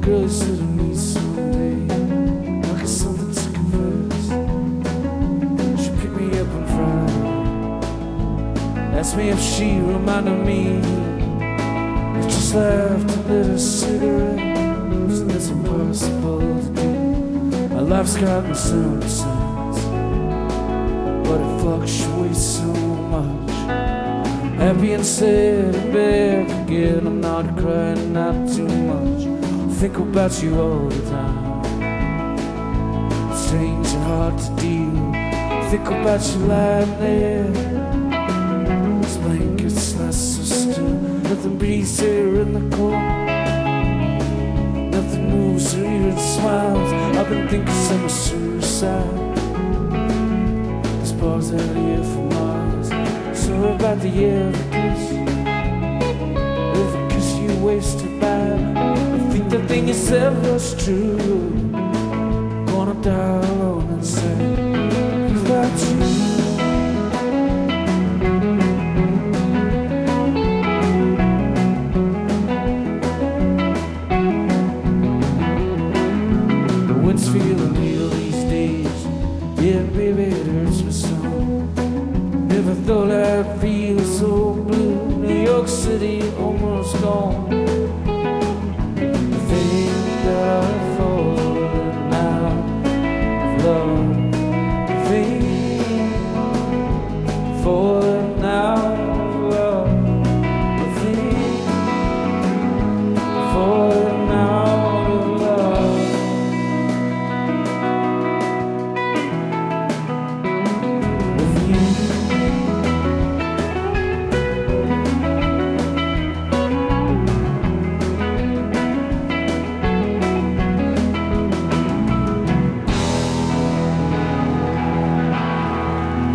girl you said to me someday, I got something to confess. She picked me up on Friday, asked me if she reminded me. I just laughed and lit a cigarette. And it's impossible to do. My life's got no sound sense, but it fluctuates so much. Happy and sad and back again. I'm not crying, not too much. I think about you all the time. It's strange and hard to deal. I think about you lying there. This blanket's not so still. Nothing breathes here in the cold. Nothing moves or even smiles. I've been thinking some suicide. This bar's out here for Mars. So about the evidence, every kiss you wasted by. I think the thing you said was true. Gonna die alone and sad.